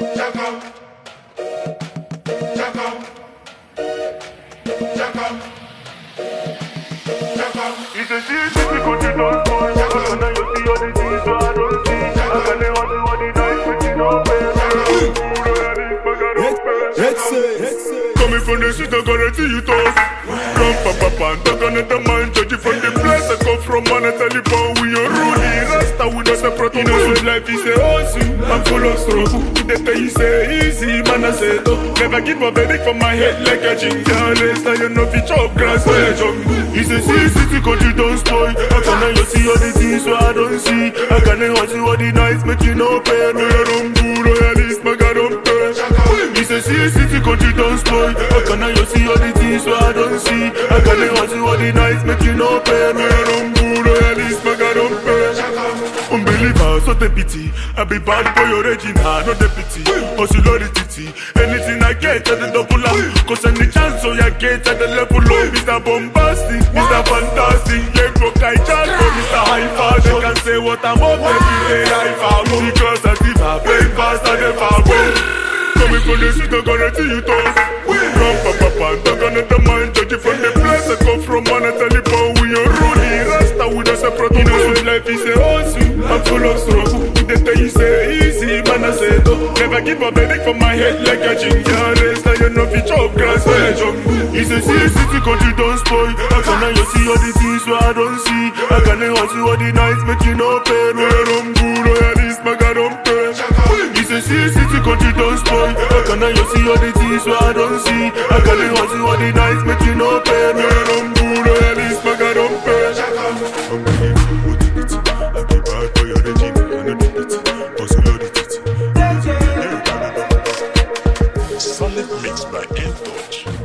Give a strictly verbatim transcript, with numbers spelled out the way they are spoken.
It's a serious difficult to don't fall. I can you see all the things so I don't see. I can never see what the night but you know better. Coming from the street, I'm gonna see you toast. Come papa pan, talking at the man, judge from the place I come from, man, I tell you about we are Rudy. Rasta with us separate, you know, so life is a hustle. I'm full of struggle. They tell you say easy, man, I say no. Never give up a for my head like a ginger. Now you know if you chop grass or a jungle. It's a city, city country, don't spoil. I can't you see all the things so I don't see. I can't never see what the nights make you no pay. No, you don't do, no, at least my God don't pay. It's a city, city country, don't spoil. I can't you see all the things so I don't see. I can't never see what the nights make you no pay. No, you don't do, no, at least my God don't pay. Unbeliever, so the pity. I be bad boy original, not the pity. Hustle or the titty. Anything I get at the double up. Cause any chance so I get at the level up. Mister Bombastic, Mister Fantastic. Yeah, broke I chant for Mister High Fast. They can say what I'm up every day I found. Because I think I play fast and if I win. Coming from the street, I'm gonna see you toast. Come papa pan, talking at the mind. Judge from the place I come from, man, I tell you about we are Rudy. Rasta with us separate, you know, so life is a hustle. I'm full of struggle. They tell you say easy, man, I say no. Never give up a for my head like a ginger. Now you know if you chop grass or a jungle. It's a city, city country, don't spoil. I can't you see all the things so I don't see. I can't never see what the nights make you no pay. No, you don't do, no, at least my God don't pay. It's a city, city country, don't spoil. I can't you see all the things so I don't see. I can't never see what the nights make you no pay. No, you don't do, no, at least my God don't pay. I be bad boy original, I know the pity. Hustle all the titty. Solid mix by N-Touch.